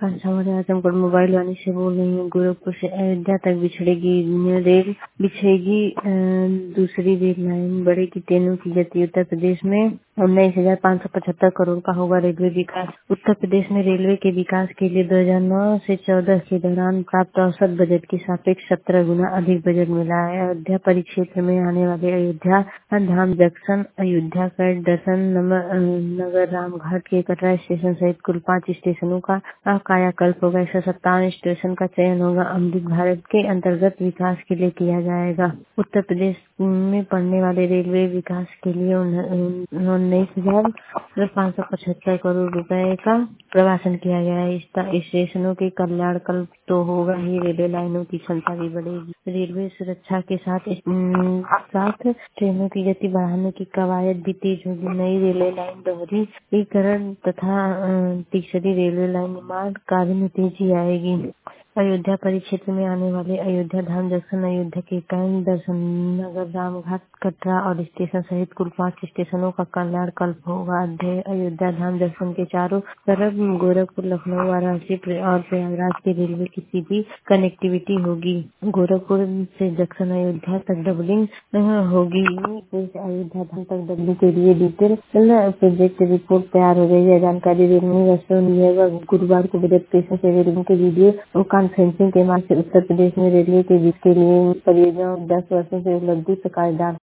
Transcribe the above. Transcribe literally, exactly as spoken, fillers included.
अच्छा, मुझे आजमगढ़ मोबाइल वाली से बोल रही हूँ। गोरखपुर से अयोध्या तक बिछड़ेगी रेल बिछेगी अ, दूसरी रेल लाइन बढ़ेगी। ट्रेनों की गति। उत्तर प्रदेश में उन्नीस हजार पाँच सौ पचहत्तर करोड़ का होगा रेलवे विकास। उत्तर प्रदेश में रेलवे के विकास के लिए दो हजार नौ से चौदह के दौरान प्राप्त औसत बजट की सापेक्ष सत्रह गुना अधिक बजट मिला है। अयोध्या परिक्षेत्र में आने वाले अयोध्या धाम जंक्शन, अयोध्या का दर्शन नगर, रामघाट के कटरा स्टेशन सहित कुल पाँच स्टेशनों का कायाकल्प होगा। एक सौ सत्तावन स्टेशन का चयन होगा। अमृत भारत के अंतर्गत विकास के लिए किया जाएगा। उत्तर प्रदेश में पड़ने वाले रेलवे विकास के लिए उन्नीस हजार पाँच सौ पचहत्तर करोड़ रुपए का प्रवासन किया गया है। इस स्टेशनों के कल्याण कल्प तो होगा ही, रेलवे लाइनों की क्षमता भी बढ़ेगी। रेलवे सुरक्षा के साथ साथ ट्रेनों की गति बढ़ाने की कवायद भी तेज होगी। नई रेलवे लाइन दोहरीकरण तथा तीसरी रेलवे लाइन निर्माण कार्य में तेजी आएगी। अयोध्या परिक्षेत्र में आने वाले अयोध्या धाम जंक्शन, अयोध्या के कैंट, दर्शन नगर, रामघाट, कटरा और स्टेशन सहित कुल पाँच स्टेशनों का कल्याण कल्प होगा। अयोध्या धाम जंक्शन के चारों तरफ गोरखपुर, लखनऊ, वाराणसी और प्रयागराज के रेलवे की सीधी कनेक्टिविटी होगी। गोरखपुर से जंक्शन अयोध्या तक डबलिंग होगी। अयोध्या धाम तक डबलिंग के लिए डिटेल प्रोजेक्ट रिपोर्ट तैयार हो गई है। जानकारी रेलवे वस्तु गुरुवार को बजट पेश से रेलवे के वीडियो कॉन्फ्रेंसिंग के माध्यम से उत्तर प्रदेश में रेलवे के विकास के लिए परियोजना दस वर्षों से उपलब्धि का कार्यदार